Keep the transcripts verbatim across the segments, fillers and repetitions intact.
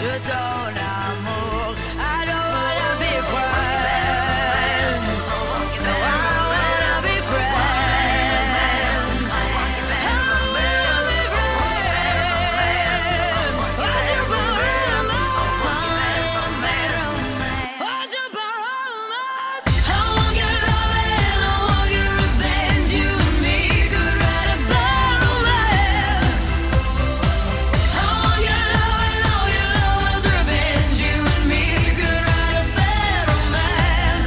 je donne l'amour. I don't wanna be friends. No, I don't wanna be friends. I don't wanna be friends. What you borrow romance? What you borrow romance? I want your love and I want your revenge. You and me could write a bad romance. I want your love and all your love's revenge. You and me could write a bad romance.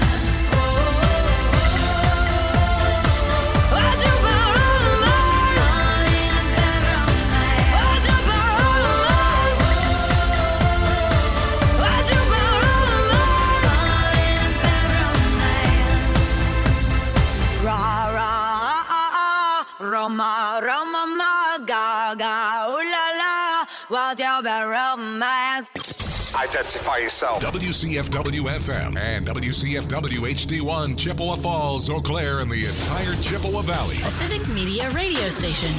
What you borrow romance? What you borrow romance? What you borrow romance? Ra ra Roma Roma ma ga ga ooh la la. What you borrow romance? Identify yourself. W C F W F M and W C F W H D one, Chippewa Falls, Eau Claire, and the entire Chippewa Valley. A Civic Media radio station.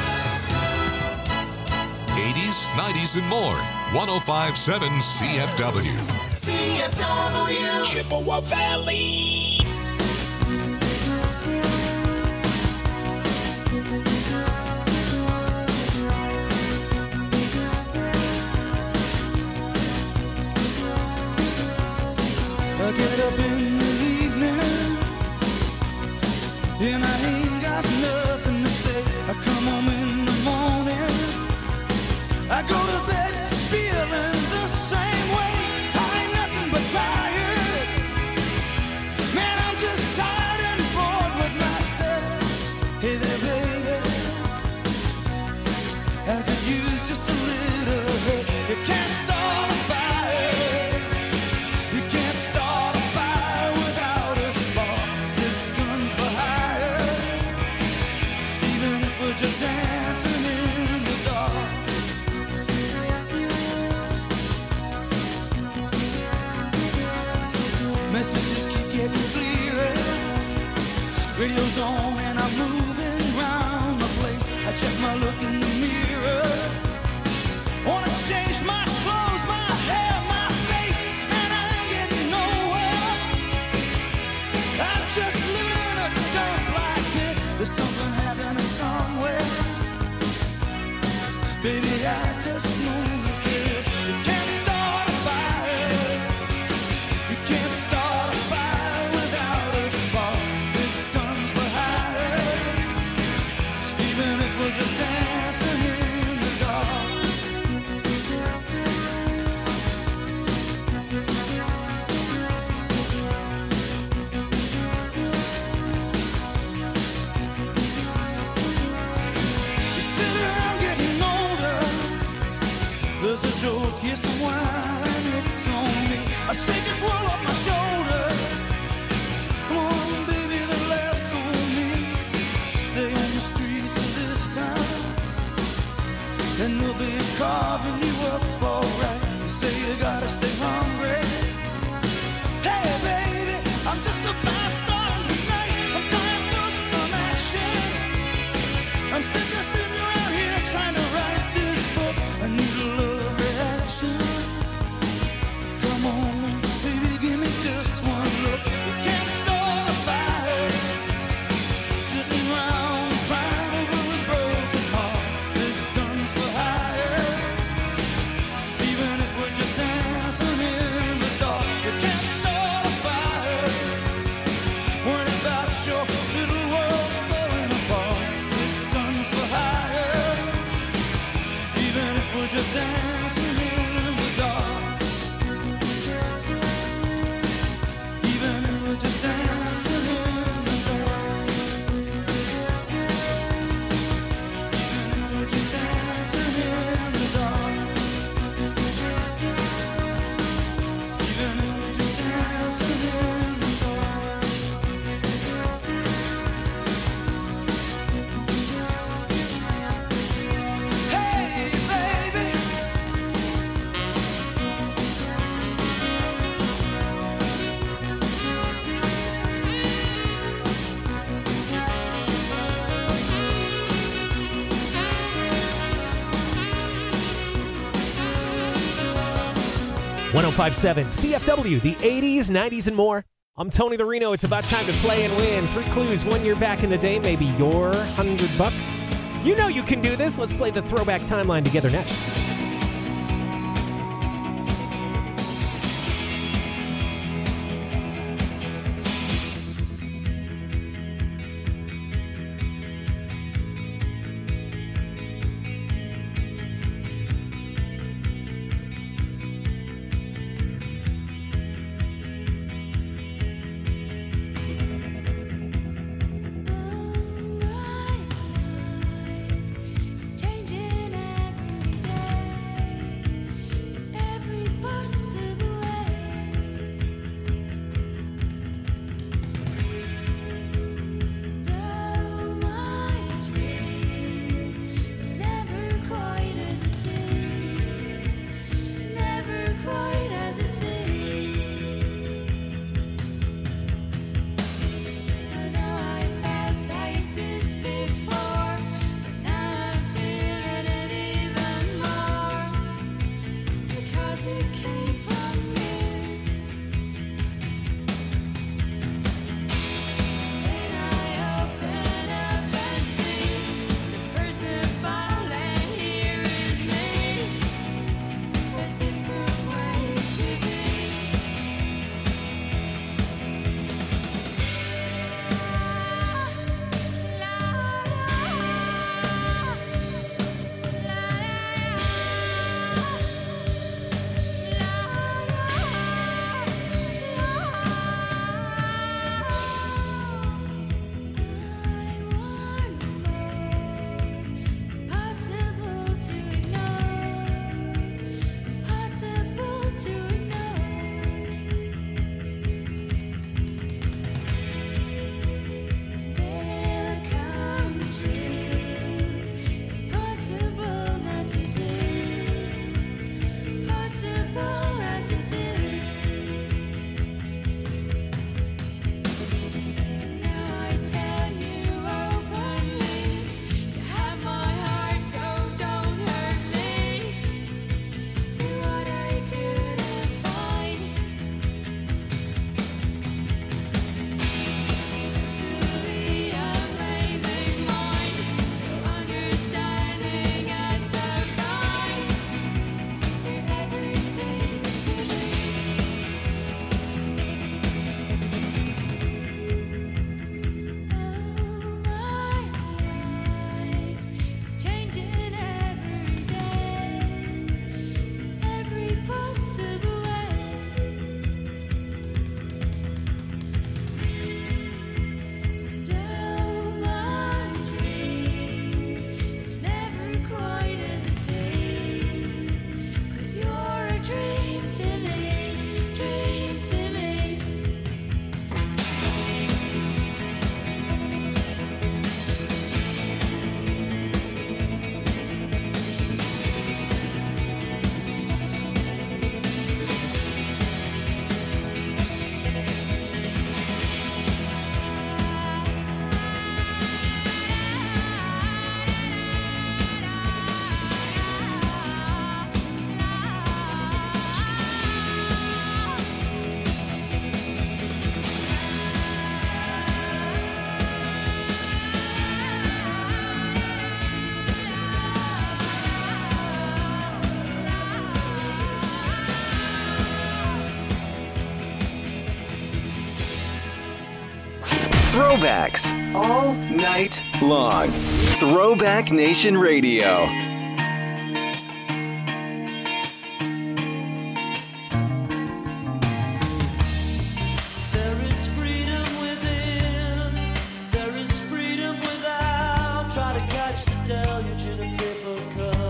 eighties, nineties, and more. one oh five point seven C F W. C F W. Chippewa Valley. I get up in the evening and I ain't got nothing to say. I come home in the morning, I go to bed feeling the same way. I ain't nothing but tired. Man, I'm just tired and bored with myself. Hey there, baby, I could use just a little help. You can't start a fire. You can't start a fire without a spark. This gun's for hire. Even if we're just dancing in the dark. Messages keep getting clearer. Radio's on and I'm moving around the place. I check my look in the mirror. Wanna change my clothes, my hair, my face, and I ain't getting nowhere. I'm just living in a dump like this. There's something happening somewhere. Baby, I just know that this. You can't start a fire. You can't start a fire without a spark. This gun's for hire. Even if we're just dancing in the dark. You sit around getting older. There's a joke, here's some wine, it's on me. I shake this world off my shoulders. Come on, baby, the laughs on me. Stay on the streets of this town, and they'll be carving you up alright. You say you gotta stay hungry. Hey, baby, I'm just about starting tonight. I'm dying for some action. I'm sitting there, sitting around here trying to write this book. I need a love reaction. Come on, baby, give me just one look. You can't start a fire. Sitting around crying over a broken heart. This gun's for hire. Even if we're just dancing in the dark. You can't start a fire. Worrying about your little world falling apart. This gun's for hire. Even if we're just dancing in the dark. Even if we're just dancing in the dark. Even if we're just dancing in the dark. Even if we're just dancing in the dark. Hey, baby, one oh five point seven C F W, the eighties, nineties, and more. I'm Tony the Reno. It's about time to play and win. Three clues one year back in the day, maybe your hundred bucks. You know you can do this. Let's play the throwback timeline together next. Changing every day. Throwbacks all night long. Throwback Nation Radio. There is freedom within. There is freedom without. Try to catch the deluge in a paper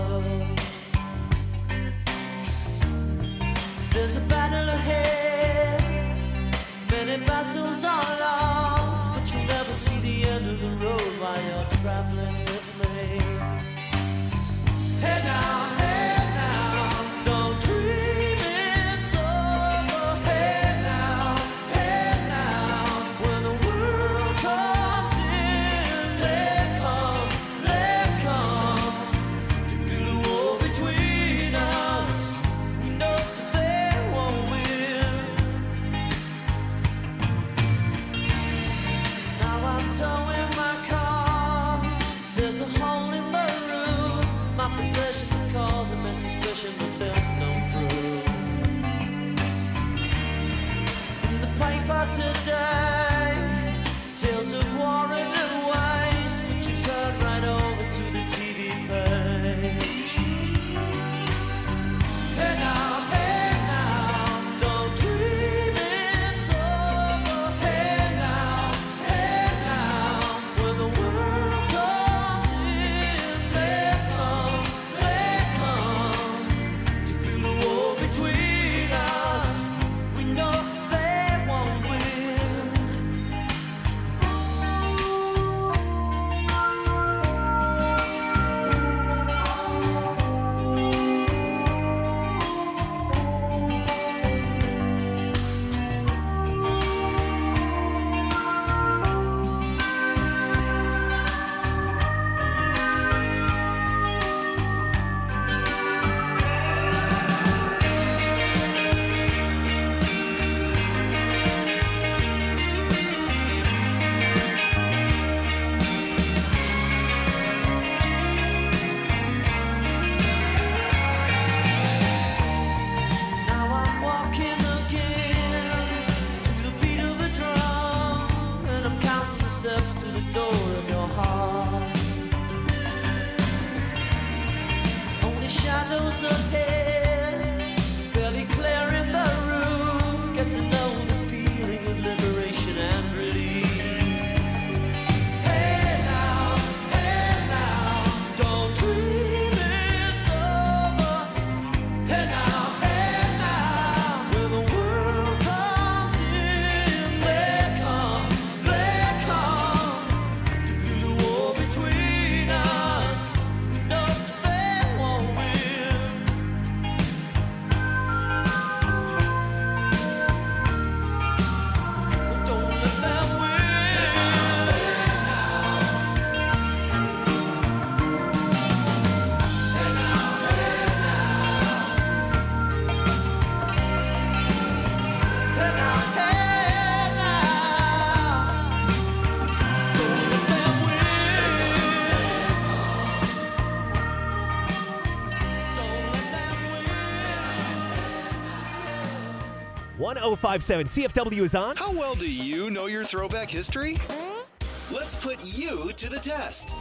cup. There's a battle ahead. Many battles are lost, but you'll never see the end of the road while you're traveling with me. Hey now, hey now, don't dream it's over. Hey now, hey now, when the world comes in, they come, they come to build a wall between us. We know they won't. my possessions are causing my suspicion, but there's no proof. In the paper today, tales of war and waste, but you turn right over to the T V page. Hey now, hey now, don't dream it's over. Hey now, hey now, when the world comes in, they come, they come to build a wall between us. We know they won't win. Now I'm walking again to the beat of a drum, and I'm counting the steps to the door of your heart. Only shadows ahead, barely clearing the roof. Get to know the feeling of liberation and release. Hey now, hey now, don't dream it's over. Hey now, hey now, when the world comes in, they come, they come to build a wall between us. No, they won't win. Don't let them win. Hey now, hey now, don't let them win. Don't let them win. one oh five seven C F W is on. How well do you know your throwback history? Let's put you to the test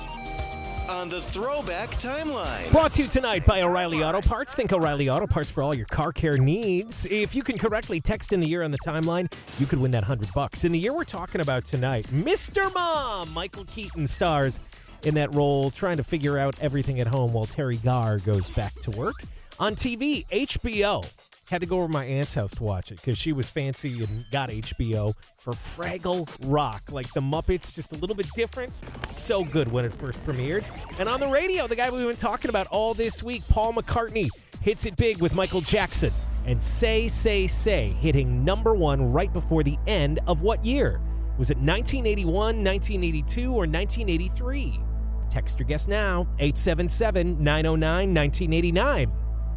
on the Throwback Timeline. Brought to you tonight by O'Reilly Auto Parts. Think O'Reilly Auto Parts for all your car care needs. If you can correctly text in the year on the timeline, you could win that hundred bucks. In the year we're talking about tonight, Mister Mom, Michael Keaton stars in that role, trying to figure out everything at home while Terry Garr goes back to work. On T V, H B O. Had to go over to my aunt's house to watch it because she was fancy and got H B O for Fraggle Rock. Like the Muppets, just a little bit different. So good when it first premiered. And on the radio, the guy we've been talking about all this week, Paul McCartney, hits it big with Michael Jackson. And Say, Say, Say, hitting number one right before the end of what year? Was it nineteen eighty-one, nineteen eighty-two, or nineteen eighty-three? Text your guess now, eight seven seven, nine oh nine, nineteen eighty-nine.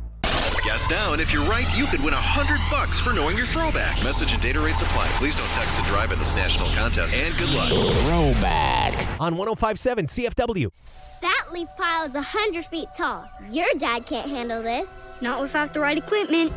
Guess now, and if you're right, you could win a hundred bucks for knowing your throwback. Message and data rates apply. Please don't text to drive in this national contest. And good luck. Throwback on one oh five seven C F W. That leaf pile is a hundred feet tall. Your dad can't handle this. Not without the right equipment.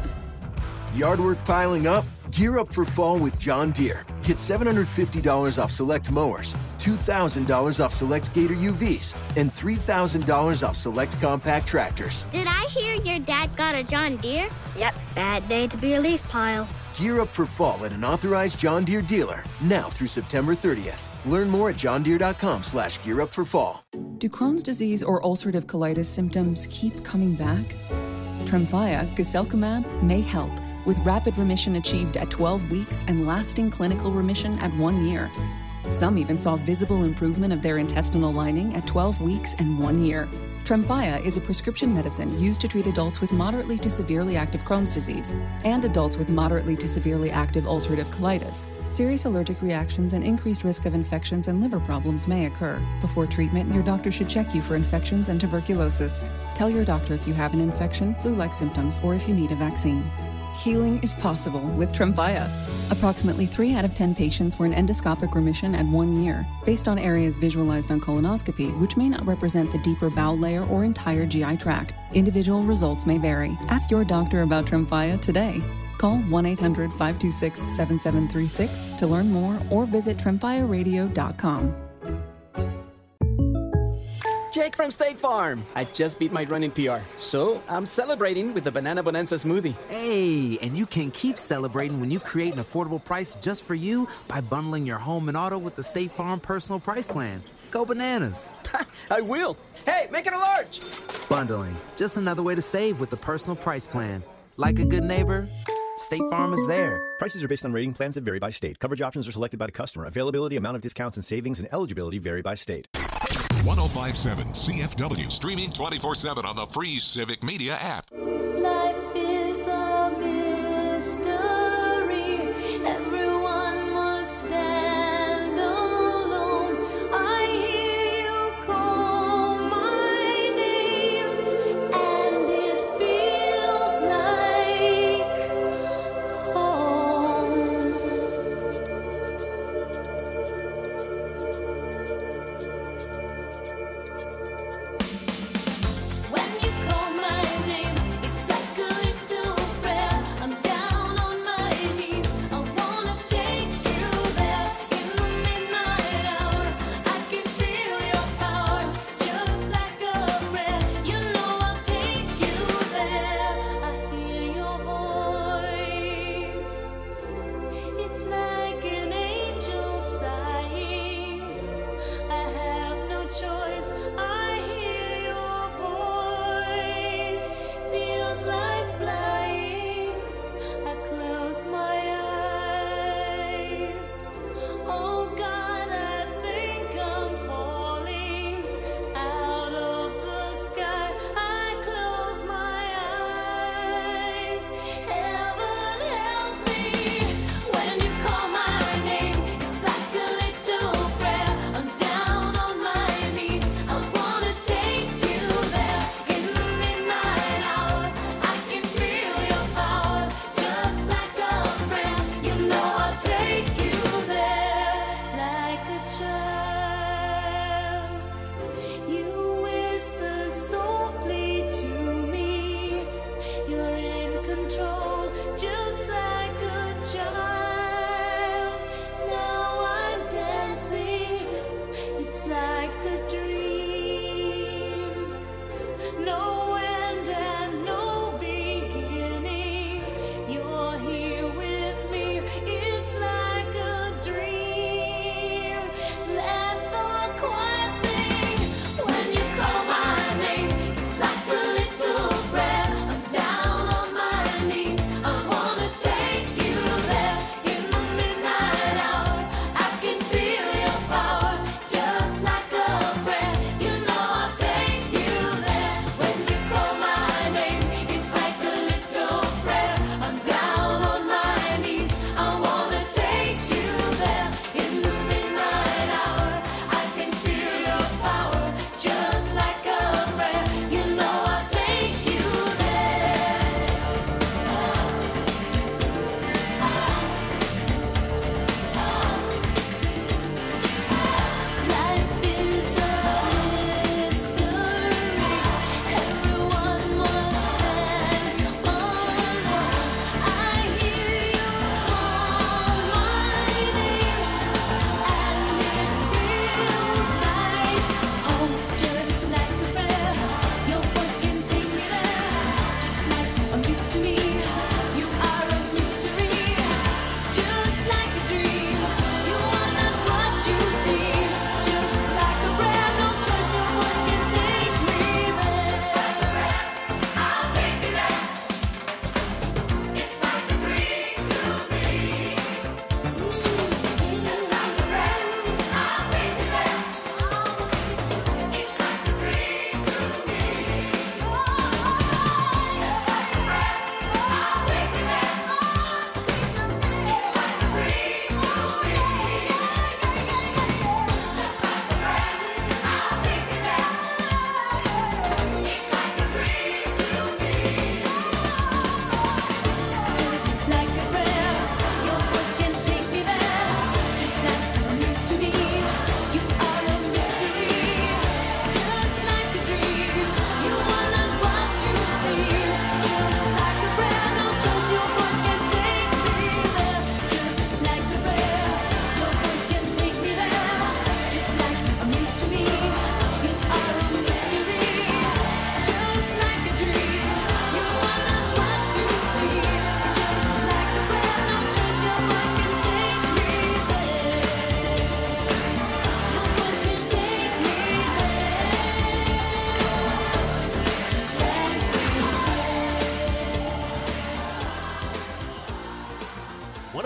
Yard work piling up? Gear up for fall with John Deere. Get seven hundred fifty dollars off select mowers, two thousand dollars off select Gator U Vs, and three thousand dollars off select compact tractors. Did I hear your dad got a John Deere? Yep, bad day to be a leaf pile. Gear up for fall at an authorized John Deere dealer, now through September thirtieth. Learn more at johndeere.com slash gear up for fall. Do Crohn's disease or ulcerative colitis symptoms keep coming back? Tremfya, guselkumab, may help, with rapid remission achieved at twelve weeks and lasting clinical remission at one year. Some even saw visible improvement of their intestinal lining at twelve weeks and one year. Tremfya is a prescription medicine used to treat adults with moderately to severely active Crohn's disease and adults with moderately to severely active ulcerative colitis. Serious allergic reactions and increased risk of infections and liver problems may occur. Before treatment, your doctor should check you for infections and tuberculosis. Tell your doctor if you have an infection, flu-like symptoms, or if you need a vaccine. Healing is possible with Tremfya. Approximately three out of ten patients were in endoscopic remission at one year, based on areas visualized on colonoscopy, which may not represent the deeper bowel layer or entire G I tract. Individual results may vary. Ask your doctor about Tremfya today. Call one eight hundred, five two six, seven seven three six to learn more or visit tremfya radio dot com. Jake from State Farm. I just beat my running P R, so I'm celebrating with the Banana Bonanza smoothie. Hey, and you can keep celebrating when you create an affordable price just for you by bundling your home and auto with the State Farm Personal Price Plan. Go bananas. I will. Hey, make it a large. Bundling, just another way to save with the Personal Price Plan. Like a good neighbor, State Farm is there. Prices are based on rating plans that vary by state. Coverage options are selected by the customer. Availability, amount of discounts and savings, and eligibility vary by state. one oh five point seven C F W, streaming twenty-four seven on the free Civic Media app. Life is a mystery. Everyone must stand alone. I hear you call my name, and it feels like home. When you call my name,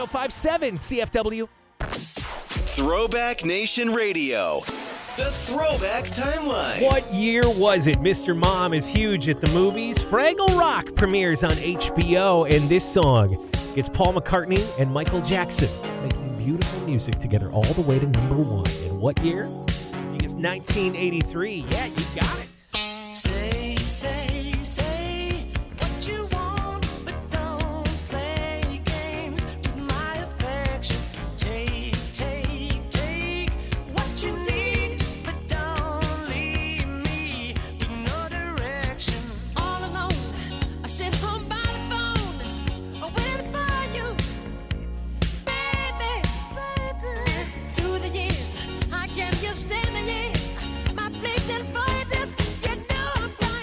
oh five point seven C F W. Throwback Nation Radio. The Throwback Timeline. What year was it? Mister Mom is huge at the movies. Fraggle Rock premieres on H B O, and this song gets Paul McCartney and Michael Jackson making beautiful music together all the way to number one. In what year? I think it's nineteen eighty-three. Yeah, you got it. Say, say, say what you want, but don't play games with my affection. Take, take, take what you need, but don't leave me with no direction. All alone, I sit home by the phone, waiting for you, baby, baby. Through the years, I can't just stand the year. My place is for you, you know I'm blind.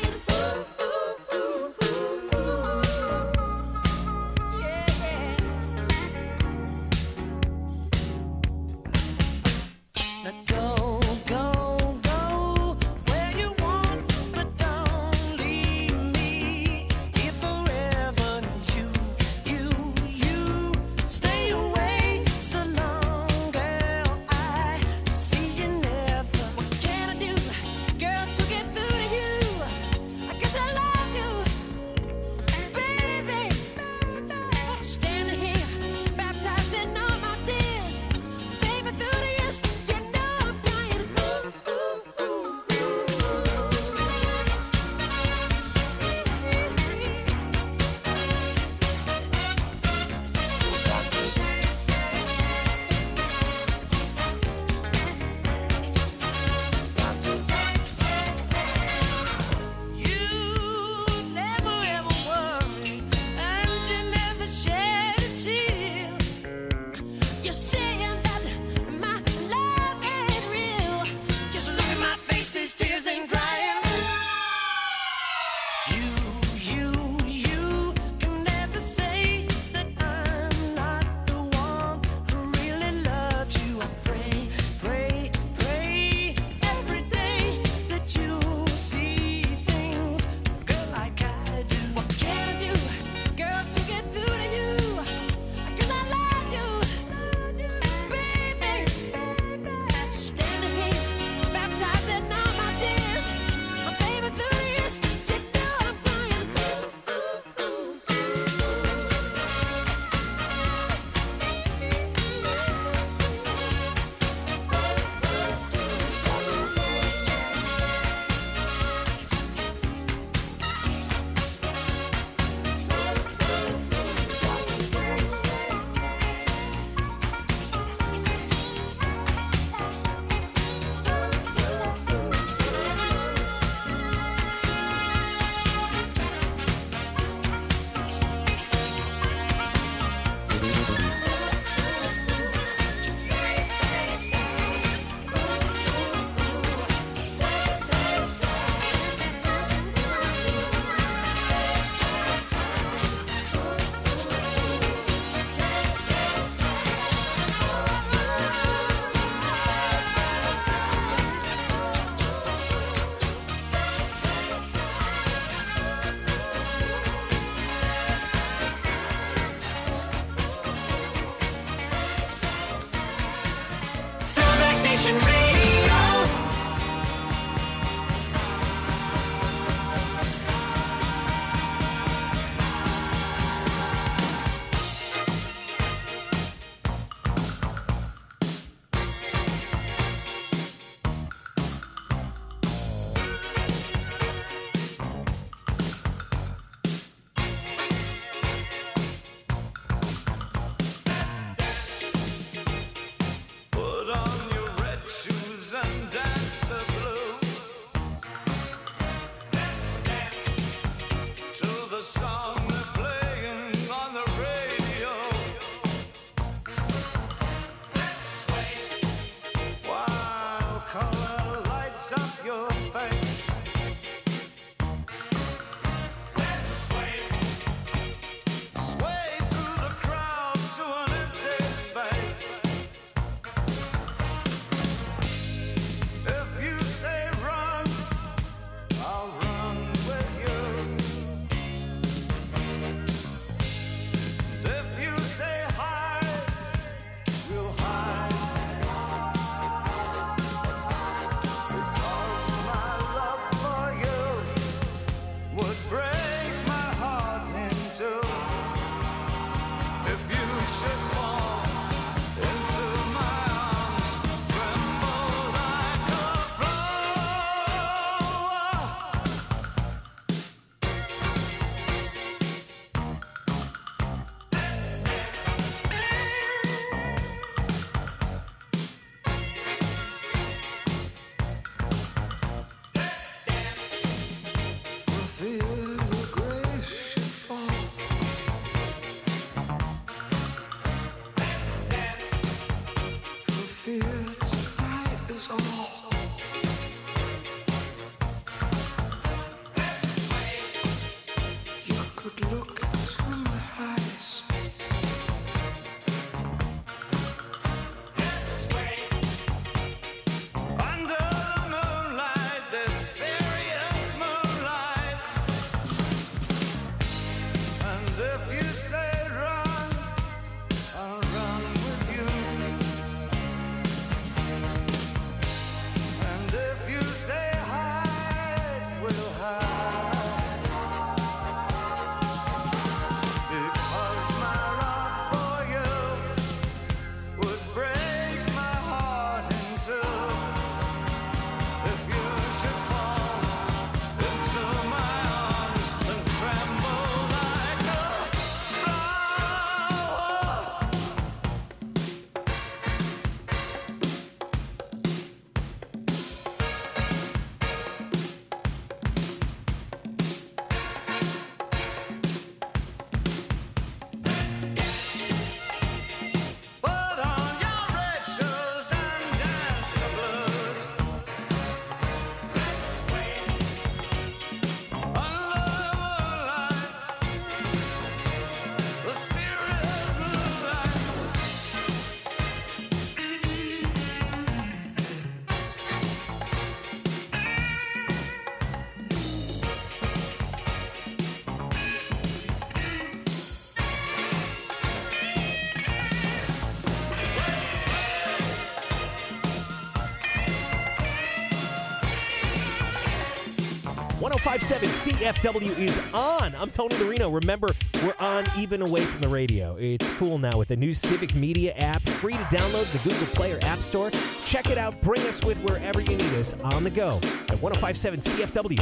one oh five point seven C F W is on. I'm Tony Marino. Remember, we're on even away from the radio. It's cool now with the new Civic Media app, free to download the Google Play or App Store. Check it out. Bring us with wherever you need us on the go at one oh five point seven C F W.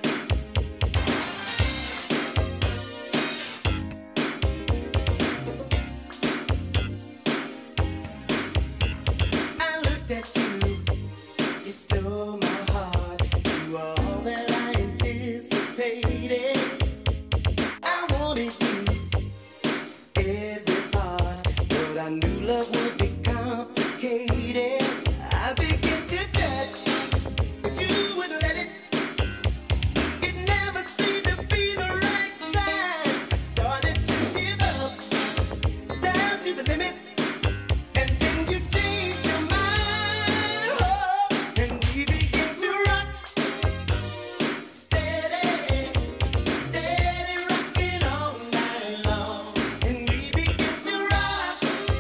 I looked at you, you stole my heart. You are all that I anticipated. I wanted you, every part, but I knew love would be complicated. I began to touch, but you wouldn't let it. It never seemed to be the right time. I started to give up, down to the limit. And then you changed your mind, oh, and we began to rock, steady, steady rocking all night long. And we began to rock,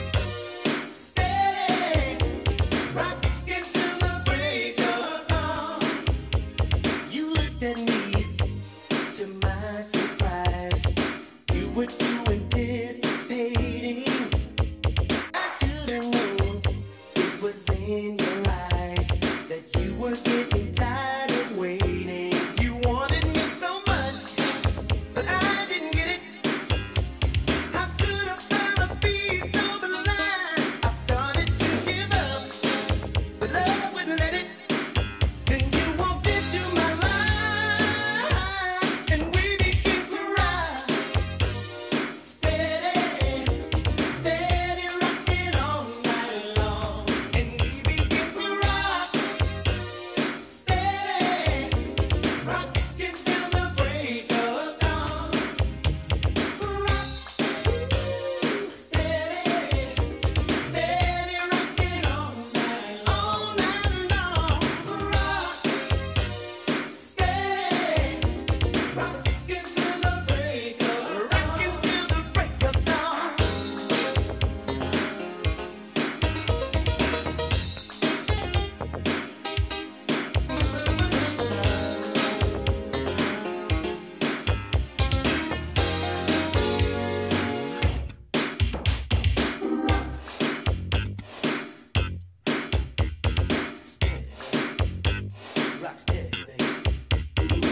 steady, rocking till the break of dawn. You looked at me, to my surprise, you were too anticipating. I should've known it was in your eyes that you were getting tired of waiting. You wanted me so much, but I didn't get it. How could I find a piece of the line? I started to give up, but love wouldn't let it. Then you walked into my life, and we began to ride, steady, steady rocking all night long. And we began to rock, steady, rocking till the break of dawn. Rock, steady, steady rocking all night, all night long. Rock, steady, rocking till the break of, rocking till the break of dawn. Rock steady, baby.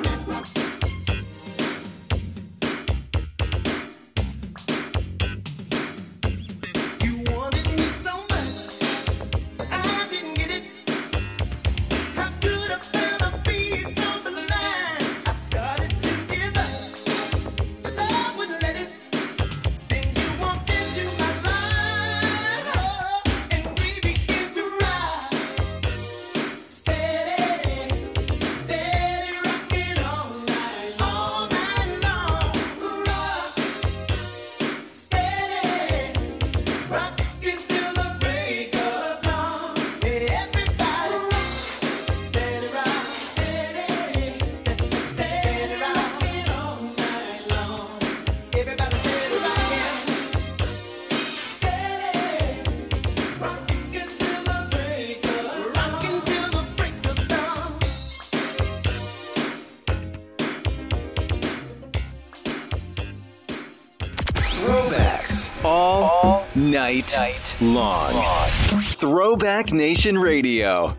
You wanted me so much, but I didn't get it. How could I find a piece of the line? I started to give up, but love wouldn't let it. Then you walked into my life, oh, and we began to ride, steady, steady rocking all night, all night long. Rock, steady, rocking till the break of dawn. Everybody rock, steady rock, steady, steady, steady rocking all night long. Everybody steady rocking, steady, rocking till the break of, rocking till the break of dawn. Throwbacks all, night, long. Throwback Nation Radio.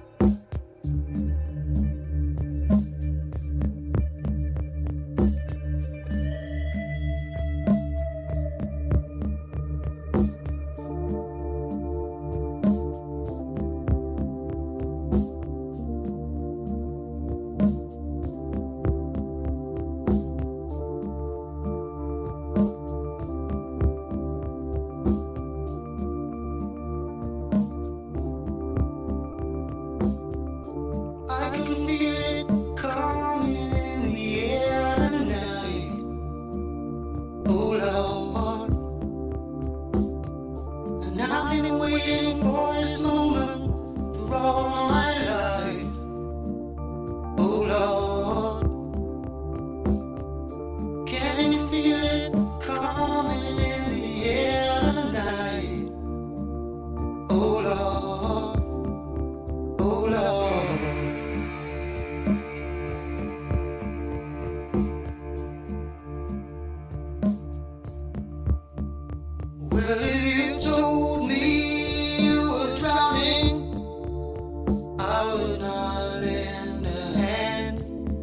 Well, if you told me you were drowning, I would not lend a hand.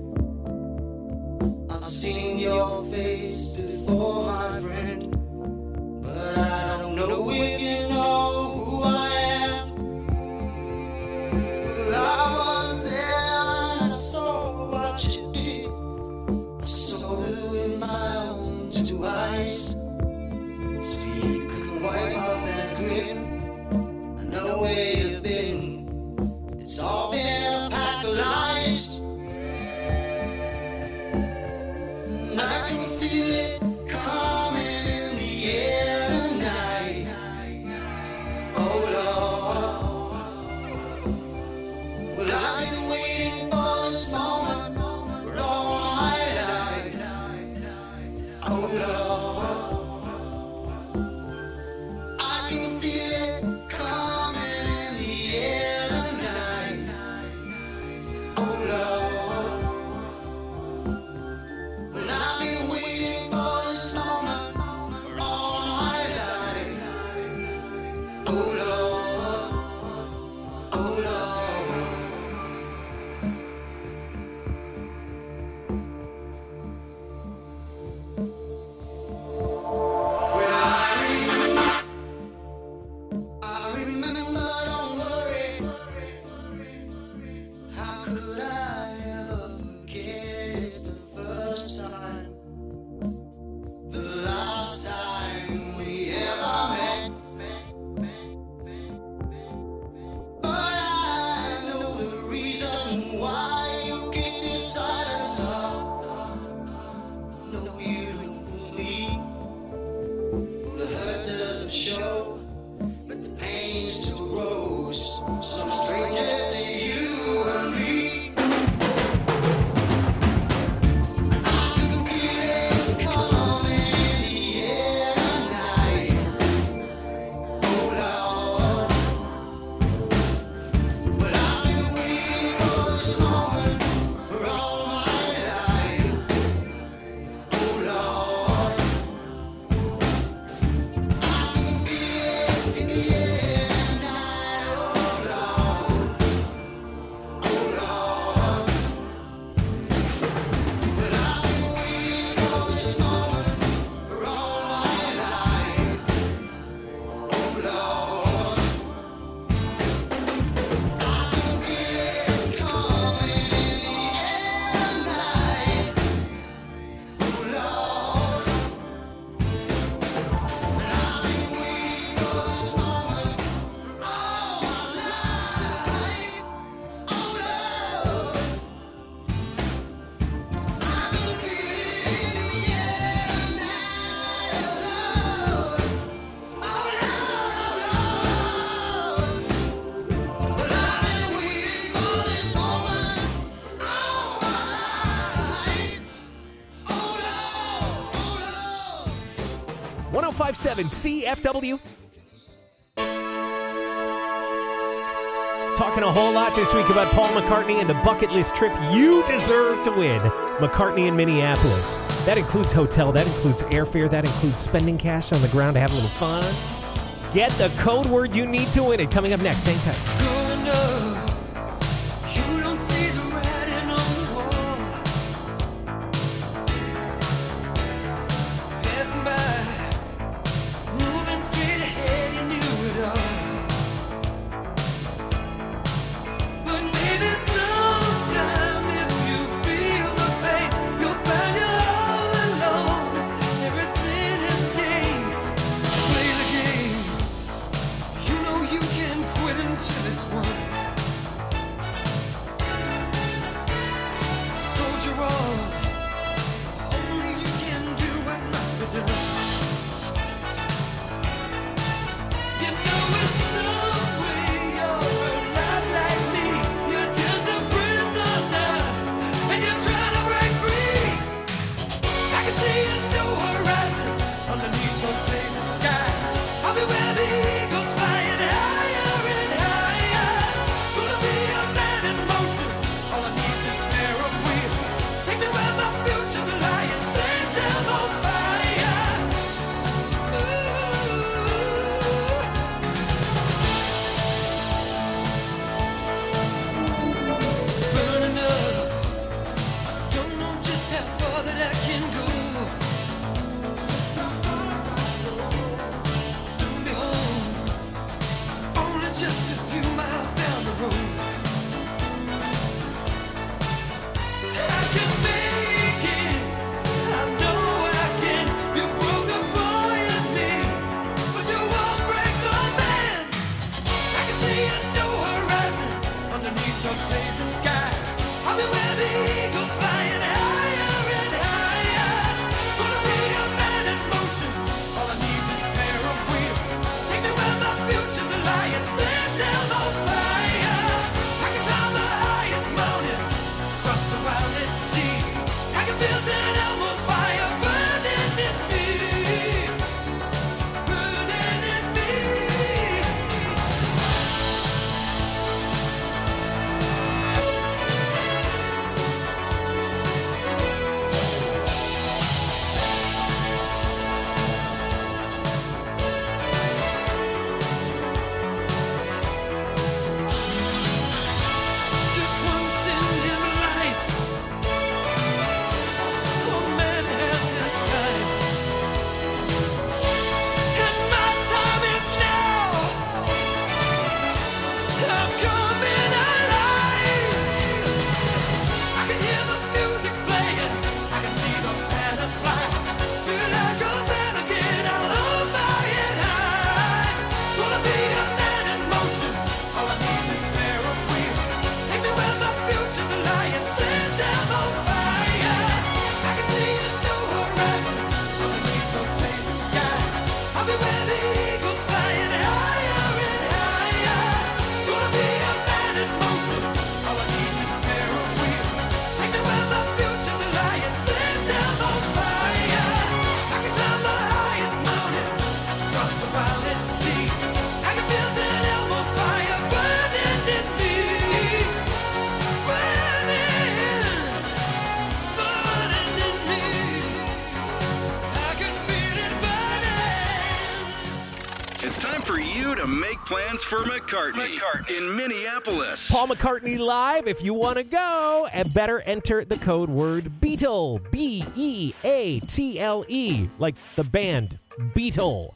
I've seen your face before, my friend, but I don't know if you know who I am. Well, I was there and I saw what you did. I saw it with my own two eyes. So you could wipe off that grin. I know where you've been. It's all been a pack of lies. And I can feel it coming in the air tonight. Oh Lord. Well, I've been waiting for this moment for all my life. Oh Lord. I can feel it coming in the air tonight. Oh Lord. Well, I've been waiting for this moment for all my life. Oh Lord. Oh Lord. Well, I remember, I remember, don't worry. How could I ever forget? It's the first time, the last time we ever met. But I know the reason why you keep your silence up. No, you don't fool me. The hurt doesn't show, but the pain still grows. Some stranger to you and me. I can feel it coming in the air tonight. Oh Lord. Well, I've been waiting for this moment for all my life. Oh Lord. I can feel it in the air tonight. Oh Lord. Oh Lord. Well, I've been waiting for this moment for all my life. Oh Lord. I can feel it coming in the air tonight. Oh Lord. And I've been waiting for this moment for all my life. Oh Lord. I can feel it in the air tonight. Oh Lord. Oh Lord. Well, I've been waiting for this moment for all my life. Oh Lord. Oh Lord. one oh five point seven C F W. Talking a whole lot this week about Paul McCartney and the bucket list trip you deserve to win. McCartney in Minneapolis. That includes hotel, that includes airfare, that includes spending cash on the ground to have a little fun. Get the code word you need to win it. Coming up next, same time. Growing up, you don't see the writing on the wall. Passing by, moving straight ahead, you knew it all. But maybe sometime if you feel the pain, you'll find you're all alone. Everything has changed. Play the game. You know you can quit until it's won. Soldier on. Only you can do what must be done. You know in some way you're not like me. You're just a prisoner, and you're trying to break free. I can see a new horizon underneath the blazing sky. I'll be where the eagles flying higher and higher. Gonna be a man in motion. All I need is a pair of wheels. Take me where my future's lying. Send them those fire. Ooh. time for you to make plans for McCartney, McCartney. in Minneapolis. Paul McCartney live. If you want to go, and better enter the code word Beatle. B E A T L E, like the band Beatle,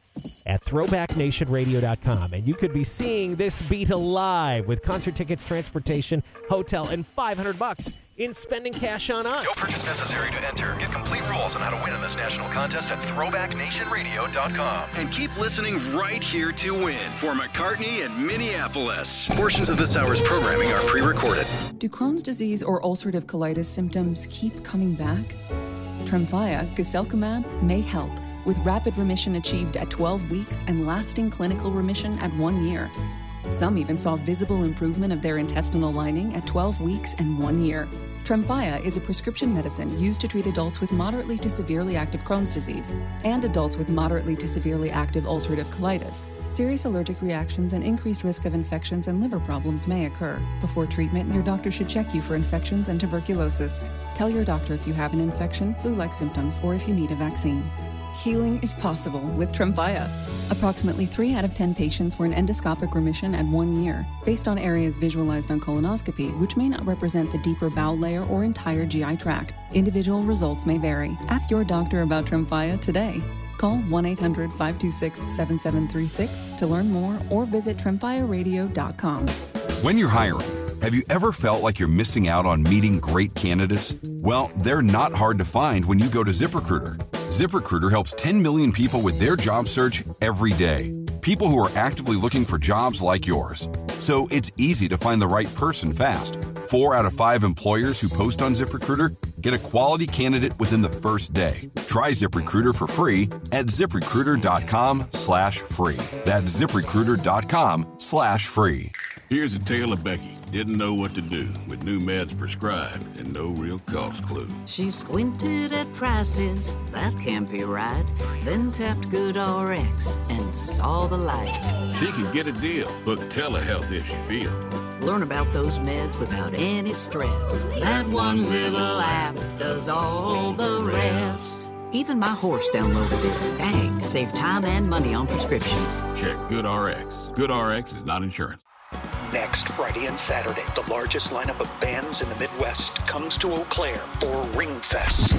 at throwback nation radio dot com. And you could be seeing this Beatle live with concert tickets, transportation, hotel, and five hundred bucks in spending cash on us. No purchase necessary to enter. Get complete rules on how to win in this national contest at throwback nation radio dot com. And keep listening right here to win for McCartney in Minneapolis. Portions of this hour's programming are pre-recorded. Do Crohn's disease or ulcerative colitis symptoms keep coming back? Tremfya, guselkumab, may help, with rapid remission achieved at twelve weeks and lasting clinical remission at one year. Some even saw visible improvement of their intestinal lining at twelve weeks and one year. Tremfya is a prescription medicine used to treat adults with moderately to severely active Crohn's disease and adults with moderately to severely active ulcerative colitis. Serious allergic reactions and increased risk of infections and liver problems may occur. Before treatment, your doctor should check you for infections and tuberculosis. Tell your doctor if you have an infection, flu-like symptoms, or if you need a vaccine. Healing is possible with Tremfya. Approximately three out of ten patients were in endoscopic remission at one year, based on areas visualized on colonoscopy, which may not represent the deeper bowel layer or entire G I tract. Individual results may vary. Ask your doctor about Tremfya today. Call one eight hundred, five two six, seven seven three six to learn more or visit tremfya radio dot com. When you're hiring, have you ever felt like you're missing out on meeting great candidates? Well, they're not hard to find when you go to ZipRecruiter. ZipRecruiter helps ten million people with their job search every day. People who are actively looking for jobs like yours. So it's easy to find the right person fast. Four out of five employers who post on ZipRecruiter get a quality candidate within the first day. Try ZipRecruiter for free at ZipRecruiter.com slash free. That's ZipRecruiter.com slash free. Here's a tale of Becky. Didn't know what to do with new meds prescribed and no real cost clue. She squinted at prices, that can't be right. Then tapped GoodRx and saw the light. She could get a deal. Book telehealth if she feel. Learn about those meds without any stress. That one little app does all the rest. Even my horse downloaded it. Dang, save time and money on prescriptions. Check GoodRx. GoodRx is not insurance. Next Friday and Saturday, the largest lineup of bands in the Midwest comes to Eau Claire for Ringfest.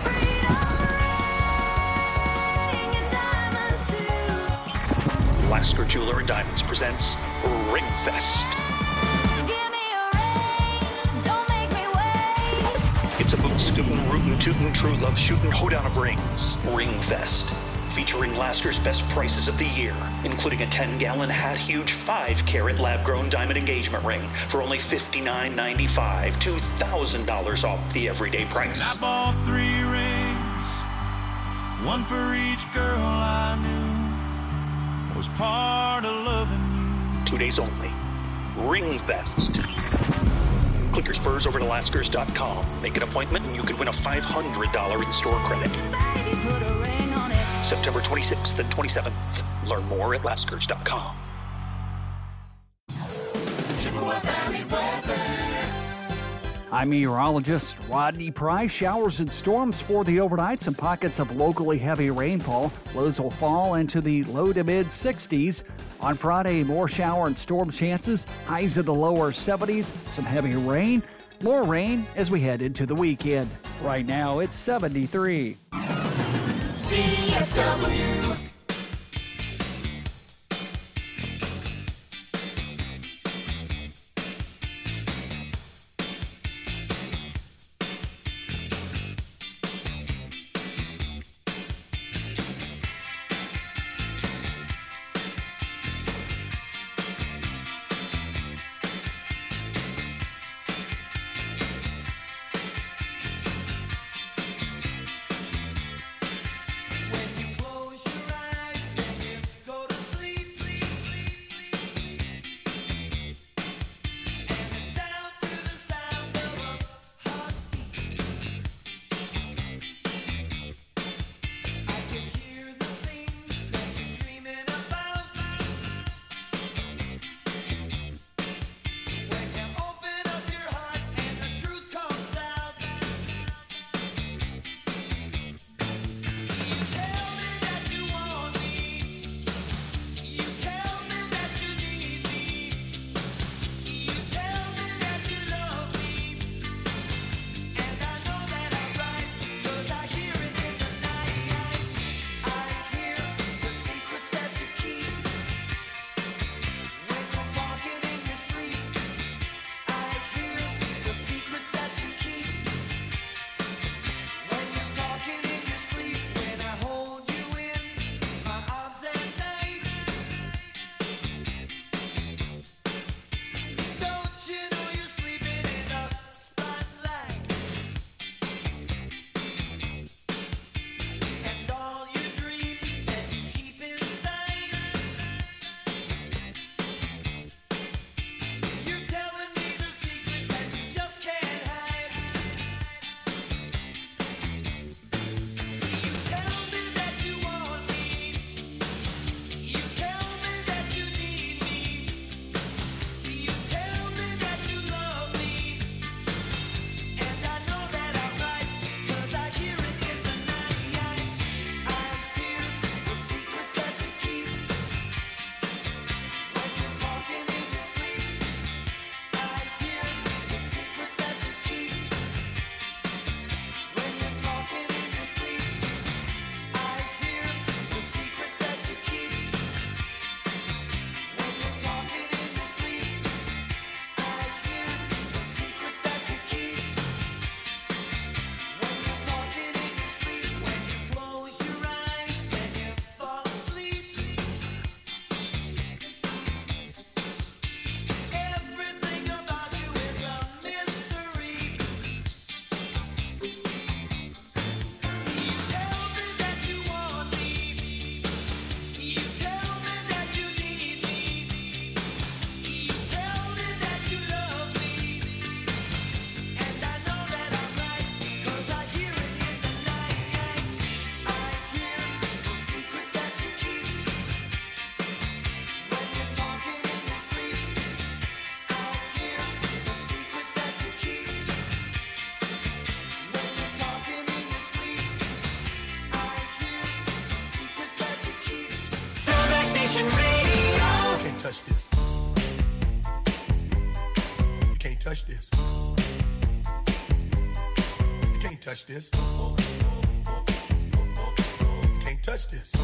Lasker Jeweler and Diamonds presents Ringfest. It's a boot scootin', rootin', tootin', true love shootin', hoedown of rings. Ringfest. Featuring Lasker's best prices of the year, including a ten-gallon hat huge five-carat lab-grown diamond engagement ring for only fifty-nine ninety-five, two thousand dollars off the everyday price. And I bought three rings, one for each girl I knew, was part of loving you. Two days only. Ringfest. Click your spurs over to laskers dot com. Make an appointment and you could win a five hundred dollars in-store credit. Baby, put a ring on it. September twenty-sixth and twenty-seventh. Learn more at laskers dot com. Chippewa Valley weather. I'm meteorologist Rodney Price. Showers and storms for the overnight. Some pockets of locally heavy rainfall. Lows will fall into the low to mid sixties. On Friday, more shower and storm chances. Highs in the lower seventies. Some heavy rain. More rain as we head into the weekend. Right now, it's seventy-three. C F W. When you close your eyes. Nation Radio. You can't touch this. You can't touch this. You can't touch this. You can't touch this.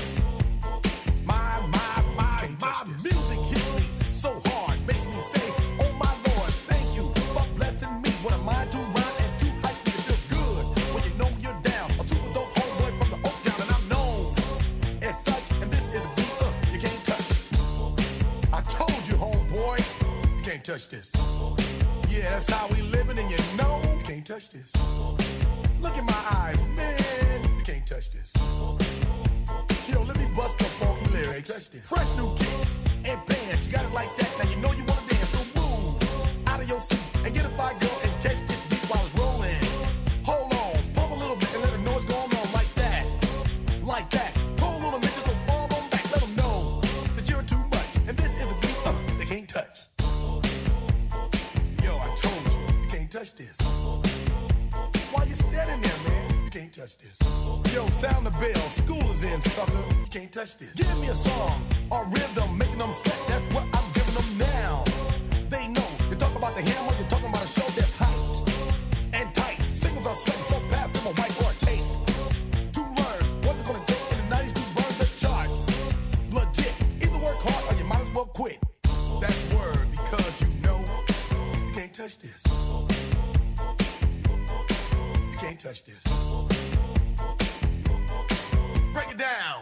My, my, my, my music hits me so hard, makes me say, oh my Lord, thank you for blessing me. What am I to rhyme and too hype? It feels good when you know you're down. A super dope homeboy from the Oak Town, and I'm known as such. And this is a beat uh, you can't touch. I told you, homeboy, you can't touch this. Yeah, that's how we living, and you know you can't touch this. Look in my eyes, man, you can't touch this. Yo, let me bust the funky lyrics. Fresh new kicks and bands, you got it like that. Now you know you wanna dance, so move out of your seat and get a fire girl and catch this beat while it's rolling. Hold on, pump a little bit and let them know what's going on like that, like that. Hold on a minute, just fall on back, let them know that you're too much. And this is a beat uh, they can't touch. Yo, I told you, you can't touch this. Why you standing there, man? You can't touch this. Yo, sound the bell, school is in, sucker. You can't touch this. Give me a song or rhythm, making them sweat. That's what I'm giving them now. They know. You talk about the hammer, you're talking about a show that's hyped and tight. Singles are sweating so fast, them a white or a tape. To learn what's it gonna take in the nineties to burn the charts. Legit. Either work hard or you might as well quit. That's word because you know you can't touch this. You can't touch this. Break it down.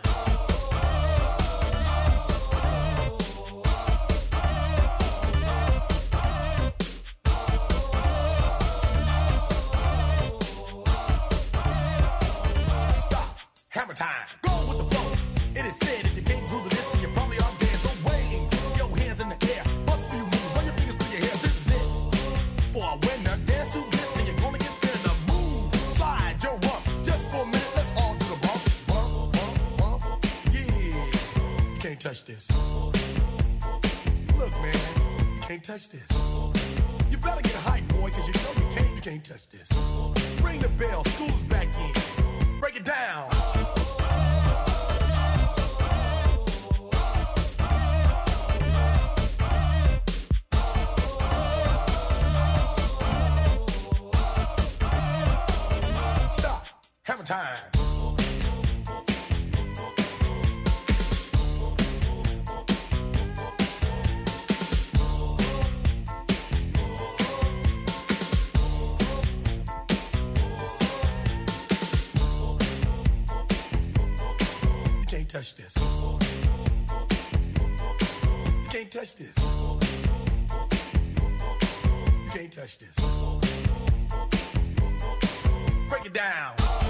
Stop. Hammer time. Go with the flow. It is said if you can't groove the list, then you probably are dead. So wave your hands in the air. Bust a few moves. Run your fingers through your hair. This is it. For a winner, dance to this, and you're gonna get there in a move. Slide your rump. Just for a minute, let's all do the bump. Bump, bump, bump. Yeah. You can't touch this. Look, man. You can't touch this. You better get hype, boy, because you know you can't, you can't touch this. Ring the bell. School's back in. Break it down. Stop. Hammer time. You can't touch this. You can't touch this. You can't touch this. Break it down.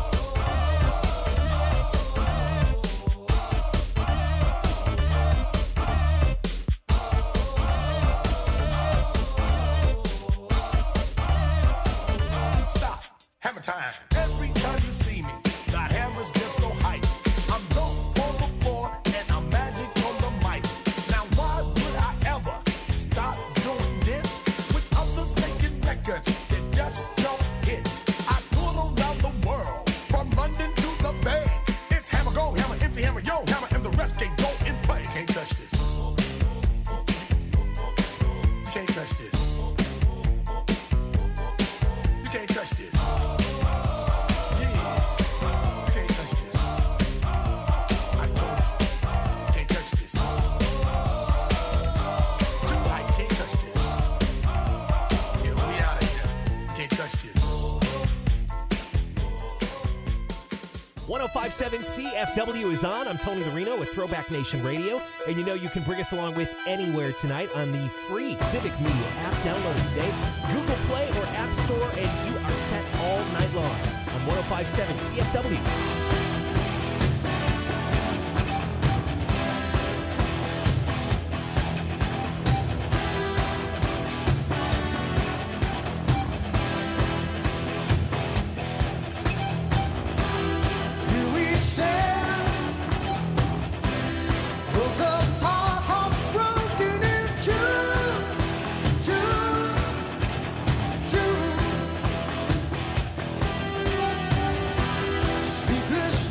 Stop. Hammer time. Every time you see me, got hammers just so hype. I'm dope on the floor and I'm magic on the mic. Now why would I ever stop doing this with others making records that just don't hit? I tour around the world from London to the Bay. It's hammer go, hammer empty, hammer yo, hammer, and the rest can go and play. You can't touch this. You can't touch this. You can't touch this. one oh five point seven C F W is on. I'm Tony the Reno with Throwback Nation Radio. And you know you can bring us along with anywhere tonight on the free Civic Media app. Download it today. Google Play or App Store, and you are set all night long on one oh five point seven C F W. Sleepless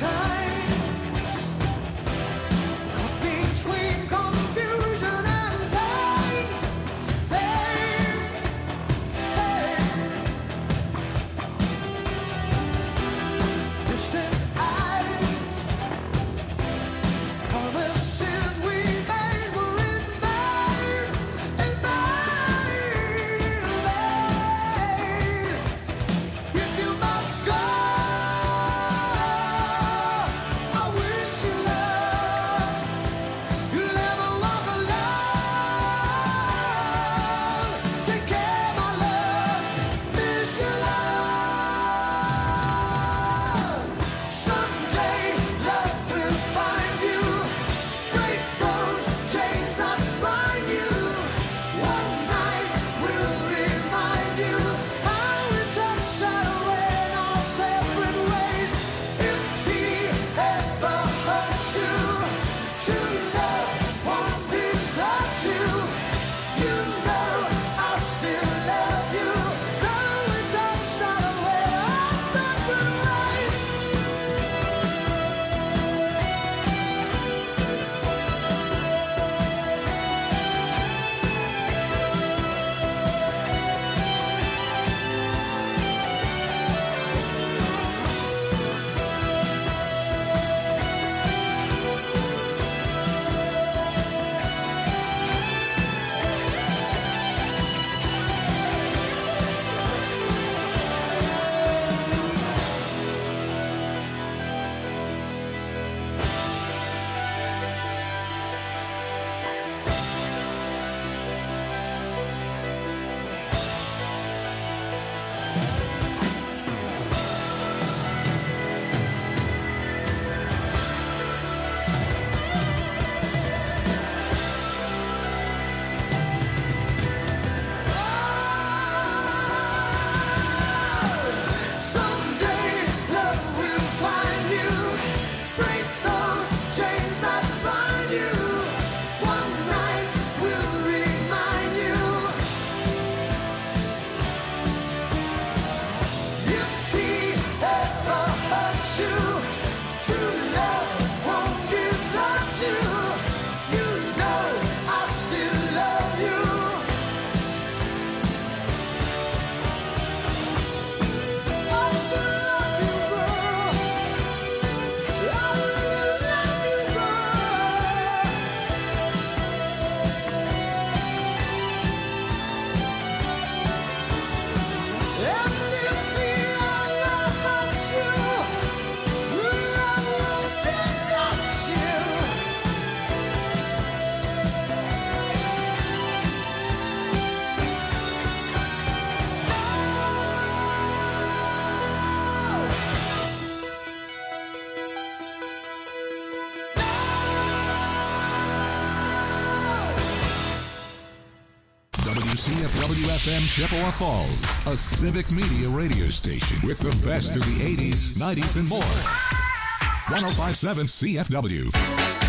W C F W F M Chippewa Falls, a civic media radio station with the best of the eighties, nineties, and more. one oh five point seven C F W.